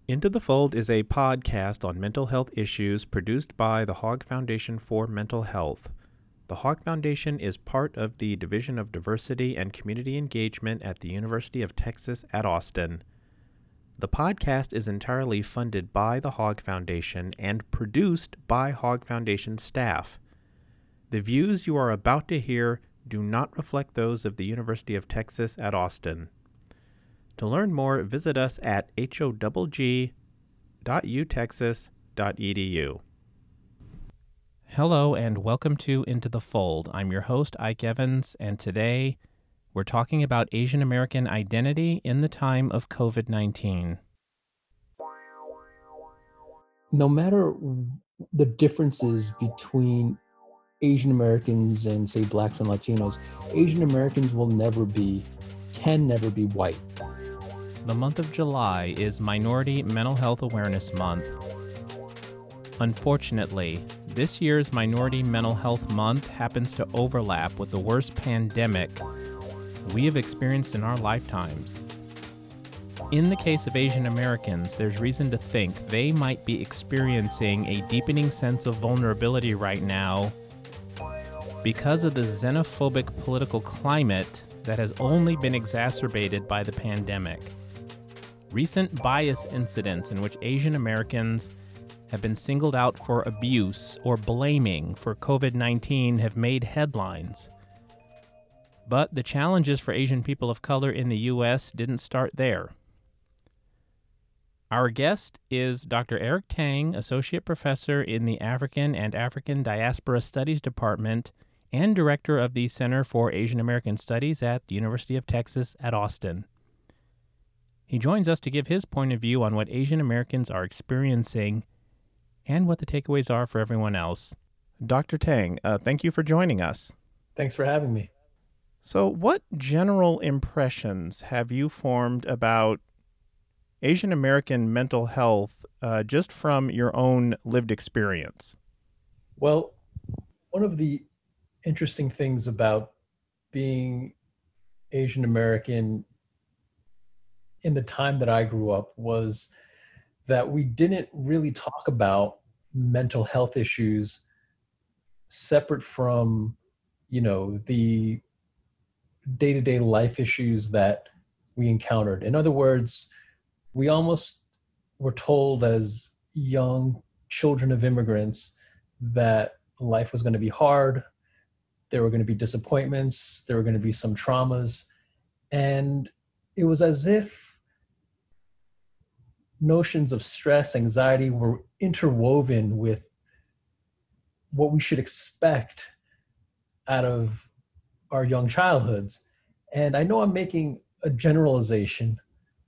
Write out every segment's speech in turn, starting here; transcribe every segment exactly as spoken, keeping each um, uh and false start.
Into the Fold is a podcast on mental health issues produced by the Hogg Foundation for Mental Health. The Hogg Foundation is part of the Division of Diversity and Community Engagement at the University of Texas at Austin. The podcast is entirely funded by the Hogg Foundation and produced by Hogg Foundation staff. The views you are about to hear do not reflect those of the University of Texas at Austin. To learn more, visit us at h o g g dot u texas dot e d u. Hello and welcome to Into the Fold. I'm your host, Ike Evans, and today we're talking about Asian American identity in the time of covid nineteen. No matter the differences between Asian Americans and, say, Blacks and Latinos, Asian Americans will never be, can never be white. The month of July is Minority Mental Health Awareness Month. Unfortunately, this year's Minority Mental Health Month happens to overlap with the worst pandemic we have experienced in our lifetimes. In the case of Asian Americans, there's reason to think they might be experiencing a deepening sense of vulnerability right now because of the xenophobic political climate that has only been exacerbated by the pandemic. Recent bias incidents in which Asian Americans have been singled out for abuse or blaming for covid nineteen have made headlines. But the challenges for Asian people of color in the U S didn't start there. Our guest is Doctor Eric Tang, Associate Professor in the African and African Diaspora Studies Department and Director of the Center for Asian American Studies at the University of Texas at Austin. He joins us to give his point of view on what Asian Americans are experiencing and what the takeaways are for everyone else. Doctor Tang, uh, thank you for joining us. Thanks for having me. So what general impressions have you formed about Asian American mental health uh, just from your own lived experience? Well, one of the interesting things about being Asian American in the time that I grew up was that we didn't really talk about mental health issues separate from, you know, the day-to-day life issues that we encountered. In other words, we almost were told as young children of immigrants that life was going to be hard, there were going to be disappointments, there were going to be some traumas, and it was as if notions of stress, anxiety were interwoven with what we should expect out of our young childhoods. And I know I'm making a generalization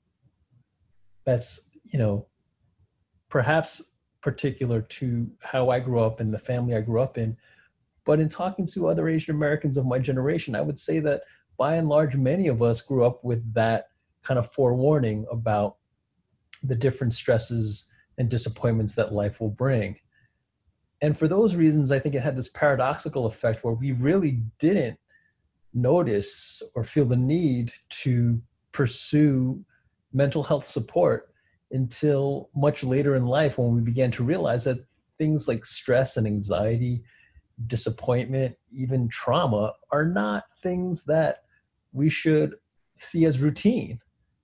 that's, you know, perhaps particular to how I grew up and the family I grew up in. But in talking to other Asian Americans of my generation, I would say that by and large, many of us grew up with that kind of forewarning about the different stresses and disappointments that life will bring. And for those reasons, I think it had this paradoxical effect where we really didn't notice or feel the need to pursue mental health support until much later in life, when we began to realize that things like stress and anxiety, disappointment, even trauma are not things that we should see as routine,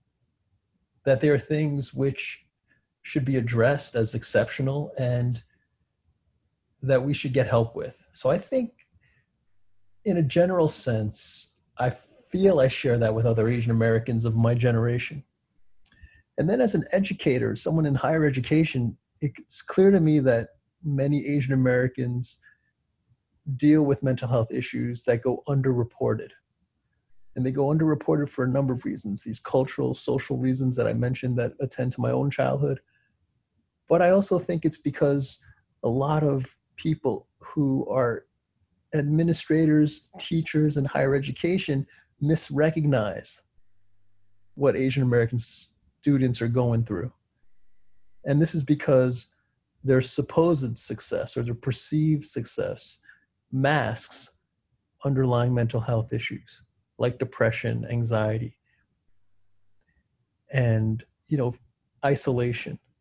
that they are things which should be addressed as exceptional and that we should get help with. So I think in a general sense, I feel I share that with other Asian Americans of my generation. And then as an educator, someone in higher education, it's clear to me that many Asian Americans deal with mental health issues that go underreported. And they go underreported for a number of reasons, these cultural, social reasons that I mentioned that attend to my own childhood. But I also think it's because a lot of people who are administrators, teachers in higher education misrecognize what Asian American students are going through. And this is because their supposed success or their perceived success masks underlying mental health issues like depression, anxiety, and, you know, isolation.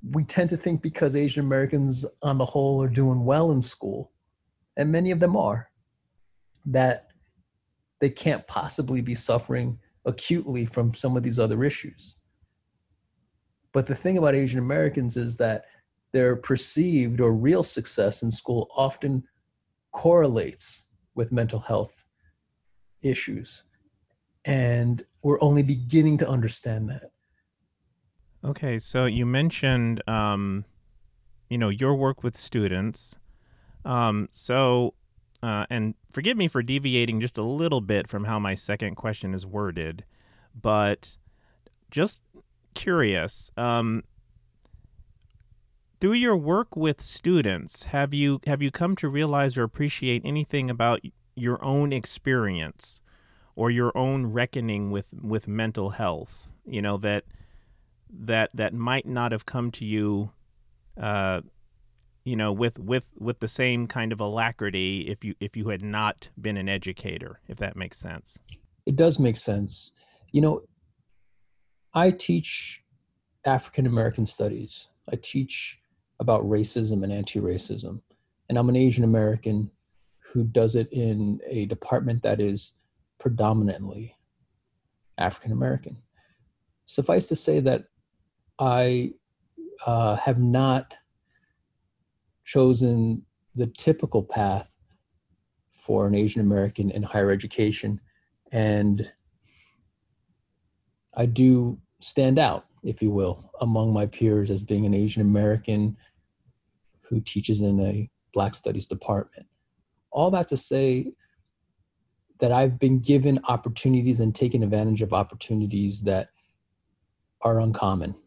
we tend to think because Asian Americans on the whole are doing well in school, and many of them are, that they can't possibly be suffering acutely from some of these other issues. But the thing about Asian Americans is that their perceived or real success in school often correlates with mental health issues. And we're only beginning to understand that. Okay, so you mentioned, um, you know, your work with students. Um, so, uh, and forgive me for deviating just a little bit from how my second question is worded, but just curious, um, through your work with students, have you have you come to realize or appreciate anything about your own experience or your own reckoning with, with mental health? You know, that that that might not have come to you, uh, you know, with with with the same kind of alacrity if you if you had not been an educator, if that makes sense. It does make sense. You know, I teach African American studies. I teach about racism and anti-racism. And I'm an Asian American who does it in a department that is predominantly African American. Suffice to say that I uh, have not chosen the typical path for an Asian American in higher education. And I do stand out, if you will, among my peers as being an Asian American who teaches in a Black Studies department. All that to say that I've been given opportunities and taken advantage of opportunities that are uncommon.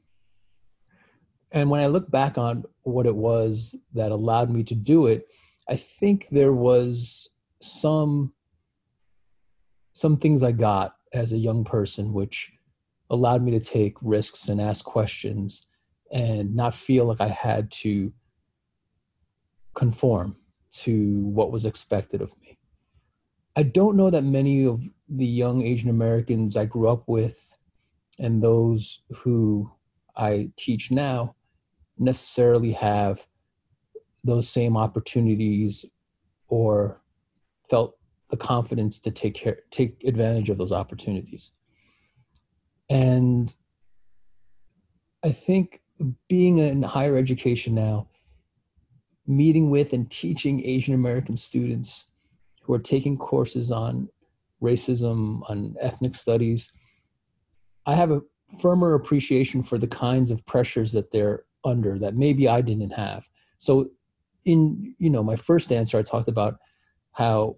And when I look back on what it was that allowed me to do it, I think there was some, some things I got as a young person which allowed me to take risks and ask questions and not feel like I had to conform to what was expected of me. I don't know that many of the young Asian Americans I grew up with and those who I teach now necessarily have those same opportunities or felt the confidence to take care, take advantage of those opportunities. And I think being in higher education now, meeting with and teaching Asian American students who are taking courses on racism, on ethnic studies, I have a firmer appreciation for the kinds of pressures that they're under that maybe I didn't have. So in, you know, my first answer, I talked about how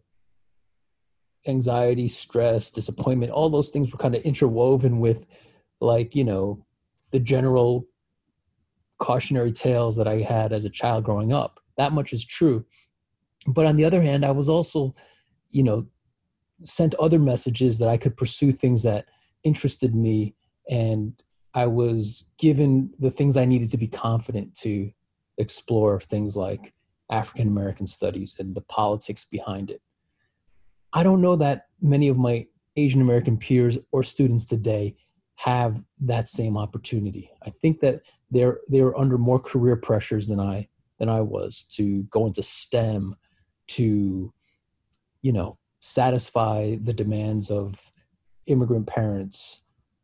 anxiety, stress, disappointment, all those things were kind of interwoven with, like, you know, the general cautionary tales that I had as a child growing up. That much is true. But on the other hand, I was also, you know, sent other messages that I could pursue things that interested me, and I was given the things I needed to be confident to explore things like African American studies and the politics behind it. I don't know that many of my Asian American peers or students today have that same opportunity. I think that they're they're under more career pressures than I than I was to go into STEM, to, you know, satisfy the demands of immigrant parents.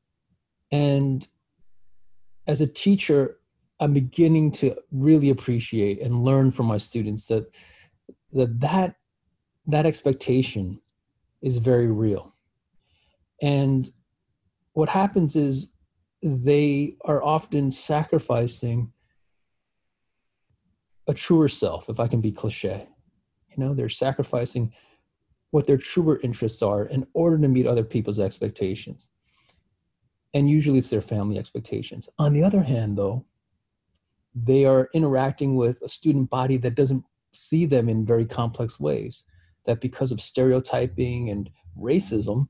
And as a teacher, I'm beginning to really appreciate and learn from my students that that that, that expectation is very real. And what happens is they are often sacrificing a truer self, if I can be cliche. You know, they're sacrificing what their truer interests are in order to meet other people's expectations. And usually it's their family expectations. On the other hand, though, they are interacting with a student body that doesn't see them in very complex ways, that because of stereotyping and racism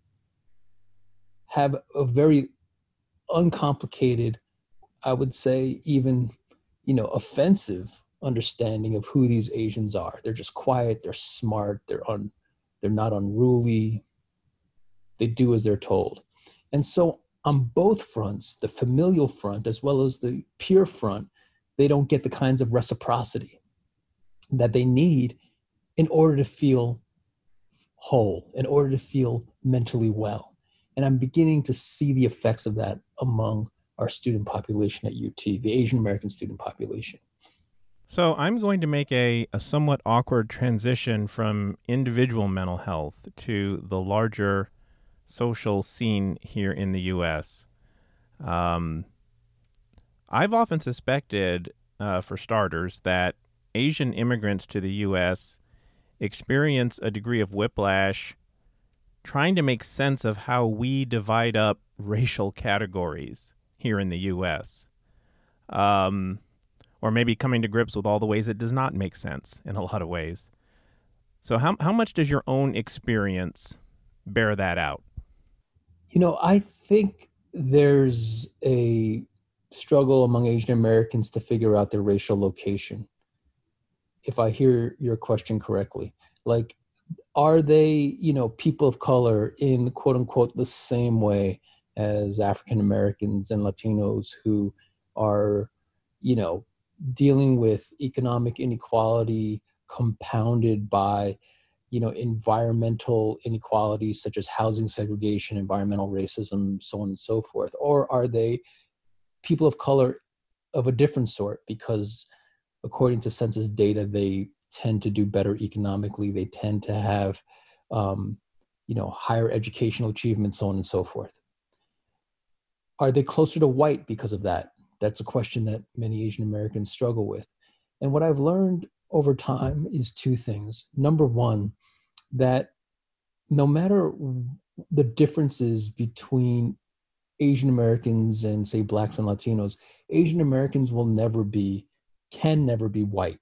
have a very uncomplicated, I would say even, you know, offensive understanding of who these Asians are. They're just quiet, they're smart, they're un, they're not unruly, they do as they're told. And so on both fronts, the familial front as well as the peer front, they don't get the kinds of reciprocity that they need in order to feel whole, in order to feel mentally well. And I'm beginning to see the effects of that among our student population at U T, the Asian American student population. So I'm going to make a, a somewhat awkward transition from individual mental health to the larger social scene here in the U S. Um, I've often suspected, uh, for starters, that Asian immigrants to the U S experience a degree of whiplash trying to make sense of how we divide up racial categories here in the U S. Um, or maybe coming to grips with all the ways it does not make sense in a lot of ways. So how how much does your own experience bear that out? You know, I think there's a struggle among Asian Americans to figure out their racial location, if I hear your question correctly. Like, are they, you know, people of color in quote unquote the same way as African Americans and Latinos who are, you know, dealing with economic inequality compounded by, you know, environmental inequalities such as housing segregation, environmental racism, so on and so forth? Or are they people of color of a different sort because according to census data, they tend to do better economically, they tend to have, um, you know, higher educational achievement, so on and so forth? Are they closer to white because of that? That's a question that many Asian Americans struggle with. And what I've learned over time is two things. Number one, that no matter the differences between Asian Americans and, say, Blacks and Latinos, Asian Americans will never be, can never be white.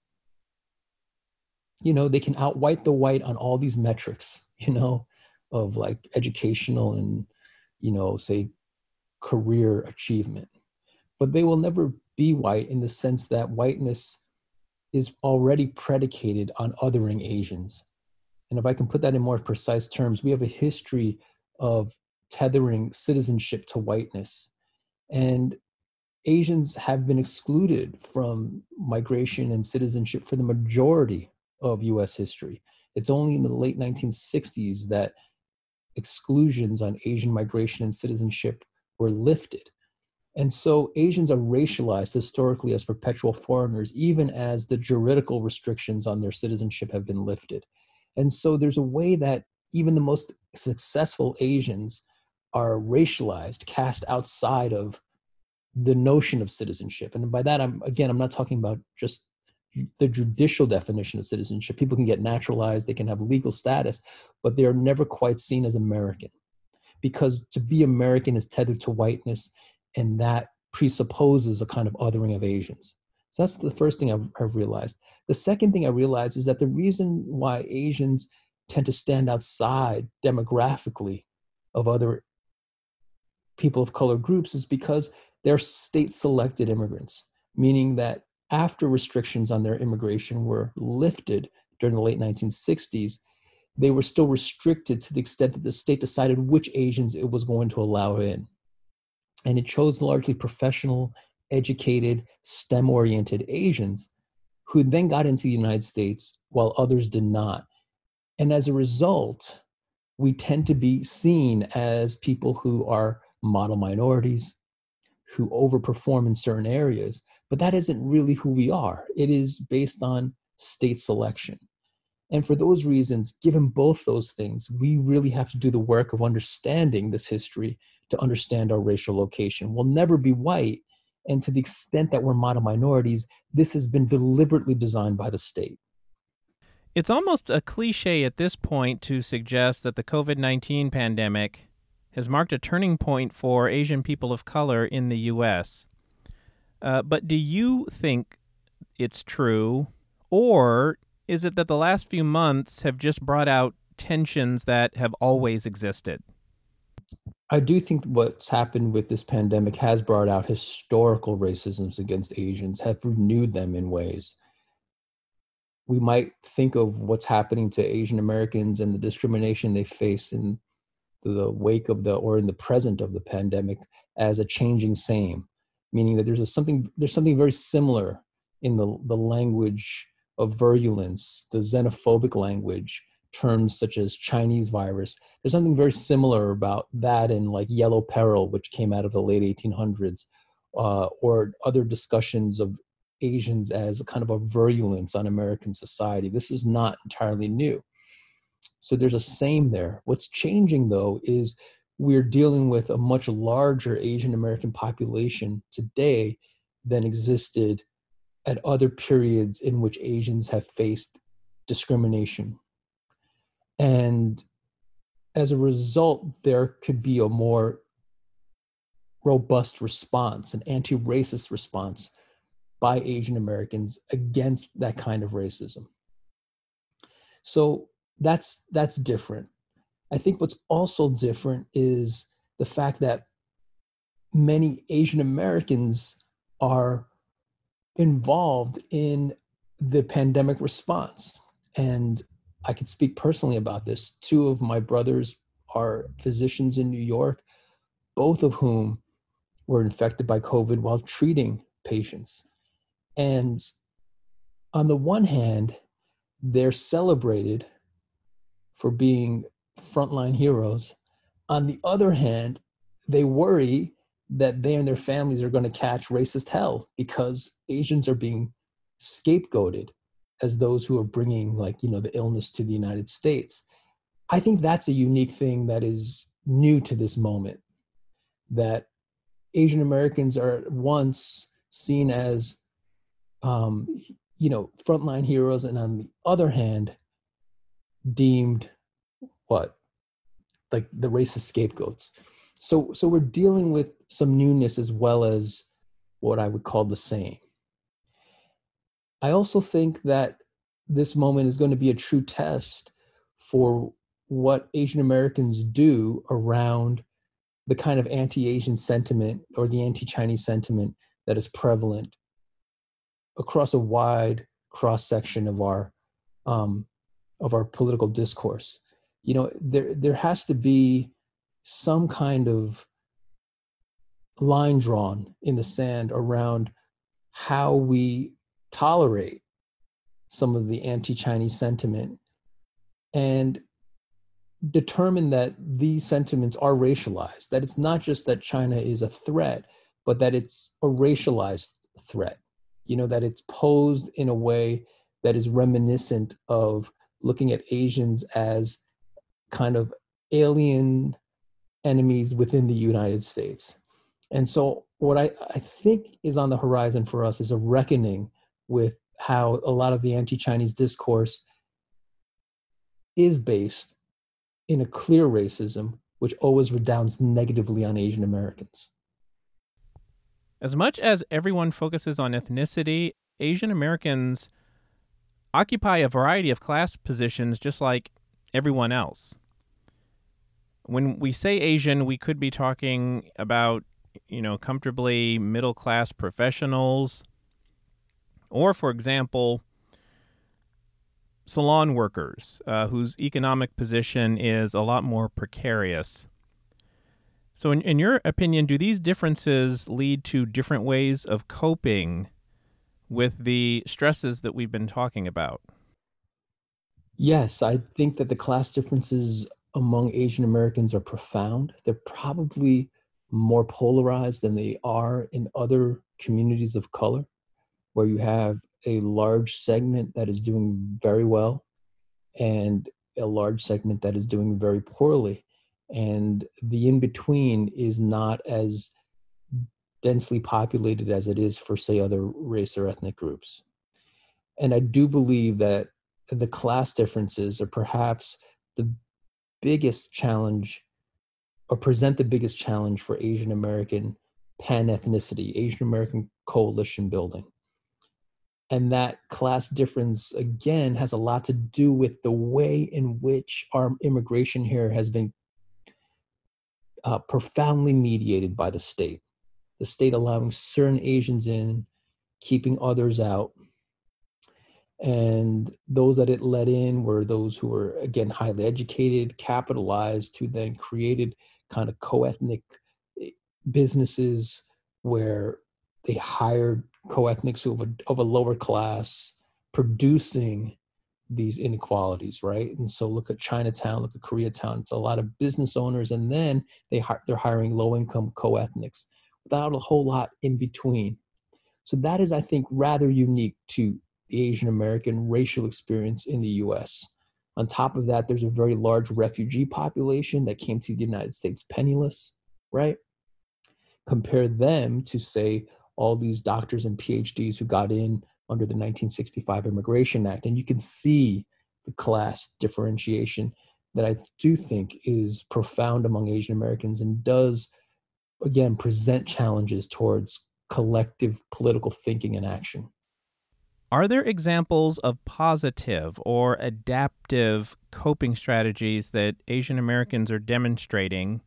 You know, they can outwhite the white on all these metrics, you know, of like educational and, you know, say, career achievement. But they will never be white in the sense that whiteness is already predicated on othering Asians. And if I can put that in more precise terms, we have a history of tethering citizenship to whiteness. And Asians have been excluded from migration and citizenship for the majority of U S history. It's only in the late nineteen sixties that exclusions on Asian migration and citizenship were lifted. And so Asians are racialized historically as perpetual foreigners, even as the juridical restrictions on their citizenship have been lifted. And so there's a way that even the most successful Asians are racialized, cast outside of the notion of citizenship. And by that, I'm again, I'm not talking about just the judicial definition of citizenship. People can get naturalized, they can have legal status, but they're never quite seen as American, because to be American is tethered to whiteness, and that presupposes a kind of othering of Asians. So that's the first thing I've, I've realized. The second thing I realized is that the reason why Asians tend to stand outside demographically of other people of color groups is because they're state-selected immigrants, meaning that after restrictions on their immigration were lifted during the late nineteen sixties, they were still restricted to the extent that the state decided which Asians it was going to allow in. And it chose largely professional, educated, STEM-oriented Asians who then got into the United States while others did not. And as a result, we tend to be seen as people who are model minorities, who overperform in certain areas, but that isn't really who we are. It is based on state selection. And for those reasons, given both those things, we really have to do the work of understanding this history to understand our racial location. We'll never be white, and to the extent that we're model minorities, this has been deliberately designed by the state. It's almost a cliche at this point to suggest that the COVID nineteen pandemic has marked a turning point for Asian people of color in the U S. Uh, but do you think it's true, or is it that the last few months have just brought out tensions that have always existed? I do think what's happened with this pandemic has brought out historical racisms against Asians, have renewed them in ways. We might think of what's happening to Asian Americans and the discrimination they face in the wake of the, or in the present of the pandemic, as a changing same, meaning that there's a something there's something very similar in the the language of virulence, the xenophobic language, terms such as Chinese virus. There's something very similar about that and like yellow peril, which came out of the late eighteen hundreds, uh, or other discussions of Asians as a kind of a virulence on American society. This is not entirely new. So there's a same there. What's changing, though, is we're dealing with a much larger Asian American population today than existed at other periods in which Asians have faced discrimination. And as a result, there could be a more robust response, an anti-racist response by Asian Americans against that kind of racism. So that's that's different. I think what's also different is the fact that many Asian Americans are involved in the pandemic response. And I could speak personally about this. Two of my brothers are physicians in New York, both of whom were infected by COVID while treating patients. And on the one hand, they're celebrated for being frontline heroes. On the other hand, they worry that they and their families are going to catch racist hell because Asians are being scapegoated as those who are bringing, like, you know, the illness to the United States. I think that's a unique thing that is new to this moment, that Asian Americans are at once seen as, um, you know, frontline heroes, and on the other hand, deemed what? Like the racist scapegoats. So, so we're dealing with some newness as well as what I would call the same. I also think that this moment is going to be a true test for what Asian Americans do around the kind of anti-Asian sentiment or the anti-Chinese sentiment that is prevalent across a wide cross-section of our um, of our political discourse. You know, there there has to be some kind of line drawn in the sand around how we tolerate some of the anti-Chinese sentiment and determine that these sentiments are racialized, that it's not just that China is a threat, but that it's a racialized threat, you know, that it's posed in a way that is reminiscent of looking at Asians as kind of alien enemies within the United States. And so what I, I think is on the horizon for us is a reckoning with how a lot of the anti-Chinese discourse is based in a clear racism, which always redounds negatively on Asian Americans. As much as everyone focuses on ethnicity, Asian Americans occupy a variety of class positions just like everyone else. When we say Asian, we could be talking about, you know, comfortably middle-class professionals, or, for example, salon workers uh, whose economic position is a lot more precarious. So in, in your opinion, do these differences lead to different ways of coping with the stresses that we've been talking about? Yes, I think that the class differences among Asian Americans are profound. They're probably more polarized than they are in other communities of color, where you have a large segment that is doing very well and a large segment that is doing very poorly. And the in-between is not as densely populated as it is for, say, other race or ethnic groups. And I do believe that the class differences are perhaps the biggest challenge, or present the biggest challenge for Asian American pan-ethnicity, Asian American coalition building. And that class difference, again, has a lot to do with the way in which our immigration here has been uh, profoundly mediated by the state. The state allowing certain Asians in, keeping others out. And those that it let in were those who were, again, highly educated, capitalized, who then created kind of co-ethnic businesses where they hired co-ethnics of a, of a lower class, producing these inequalities, right? And so look at Chinatown, look at Koreatown. It's a lot of business owners, and then they they're hiring low-income co-ethnics without a whole lot in between. So that is, I think, rather unique to the Asian American racial experience in the U S. On top of that, there's a very large refugee population that came to the United States penniless, right? Compare them to, say, all these doctors and PhDs who got in under the nineteen sixty-five Immigration Act. And you can see the class differentiation that I do think is profound among Asian Americans and does, again, present challenges towards collective political thinking and action. Are there examples of positive or adaptive coping strategies that Asian Americans are demonstrating,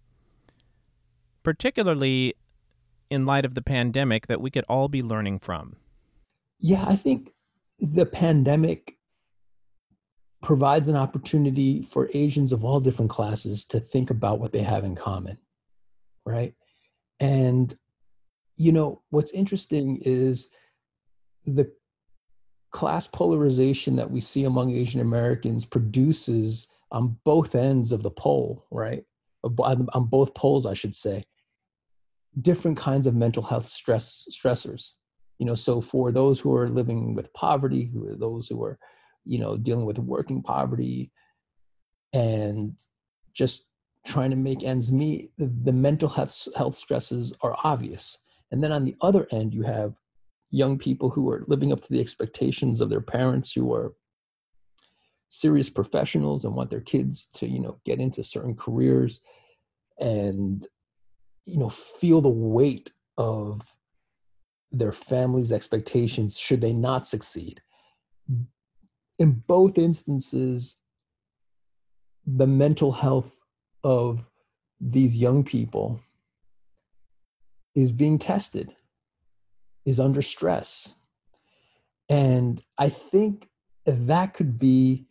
particularly in light of the pandemic, that we could all be learning from? Yeah, I think the pandemic provides an opportunity for Asians of all different classes to think about what they have in common, right? And, you know, what's interesting is the class polarization that we see among Asian Americans produces on both ends of the pole, right? On both poles, I should say, different kinds of mental health stress stressors. You know, so for those who are living with poverty, who are those who are, you know, dealing with working poverty and just trying to make ends meet, the, the mental health health stresses are obvious. And then on the other end, you have young people who are living up to the expectations of their parents, who are serious professionals and want their kids to, you know, get into certain careers and, you know, feel the weight of their family's expectations should they not succeed. In both instances, the mental health of these young people is being tested, is under stress. And I think that could be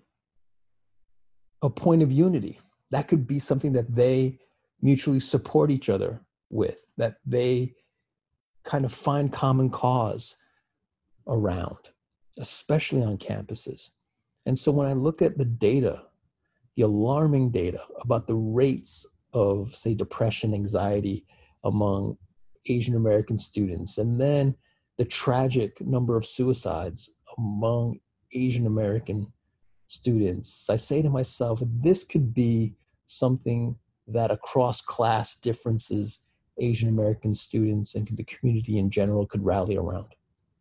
a point of unity. That could be something that they mutually support each other with, that they kind of find common cause around, especially on campuses. And so when I look at the data, the alarming data about the rates of, say, depression, anxiety among Asian American students, and then the tragic number of suicides among Asian American students, I say to myself, this could be something that across class differences, Asian American students and the community in general could rally around.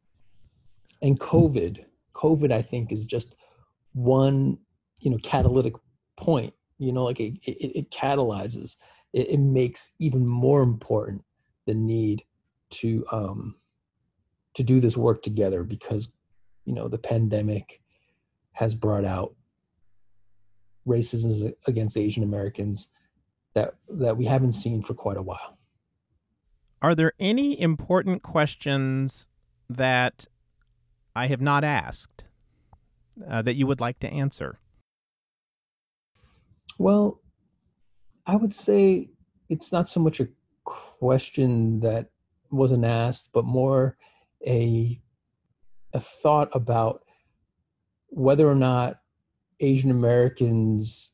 And COVID, COVID, I think, is just one, you know, catalytic point. You know, like it, it, it catalyzes, it, it makes even more important the need to um, to do this work together, because, you know, the pandemic has brought out racism against Asian Americans that that we haven't seen for quite a while. Are there any important questions that I have not asked uh, that you would like to answer? Well, I would say it's not so much a question that wasn't asked, but more a a thought about whether or not Asian Americans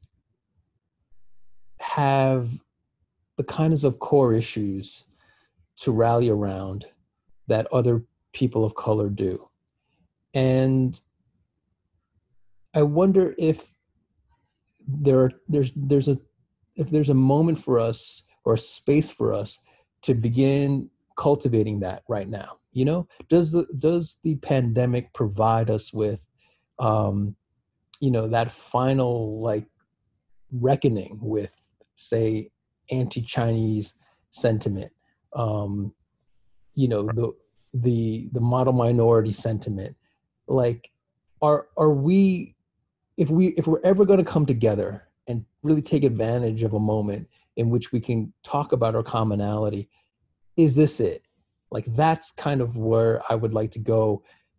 have the kinds of core issues to rally around that other people of color do. And I wonder if there are, there's there's a if there's a moment for us, or a space for us, to begin cultivating that right now. You know, does the does the pandemic provide us with um, you know, that final like reckoning with, say, anti-Chinese sentiment, um, you know, the the the model minority sentiment? Like, are are we, if we if we're ever going to come together and really take advantage of a moment in which we can talk about our commonality, is this it? Like, that's kind of where I would like to go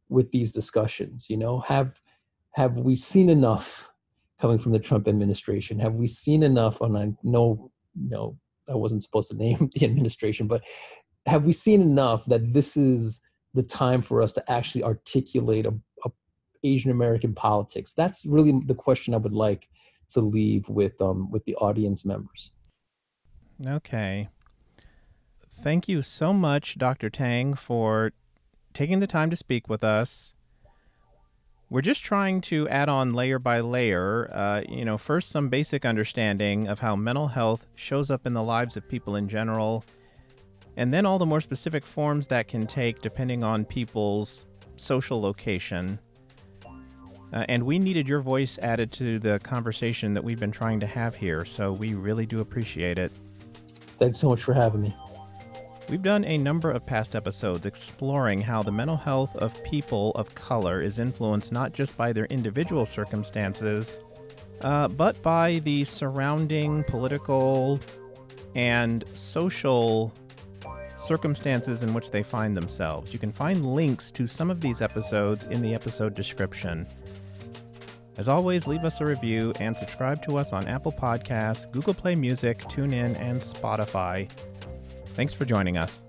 with these discussions? You know, have have we seen enough coming from the Trump administration? Have we seen enough? And I know, you know, I wasn't supposed to name the administration, but have we seen enough that this is the time for us to actually articulate a, a Asian American politics? That's really the question I would like to leave with um with the audience members. Okay. Thank you so much, Doctor Tang, for taking the time to speak with us. We're just trying to add on layer by layer, uh, you know, first some basic understanding of how mental health shows up in the lives of people in general, and then all the more specific forms that can take depending on people's social location. Uh, and we needed your voice added to the conversation that we've been trying to have here, so we really do appreciate it. Thanks so much for having me. We've done a number of past episodes exploring how the mental health of people of color is influenced not just by their individual circumstances, uh, but by the surrounding political and social circumstances in which they find themselves. You can find links to some of these episodes in the episode description. As always, leave us a review and subscribe to us on Apple Podcasts, Google Play Music, TuneIn, and Spotify. Thanks for joining us.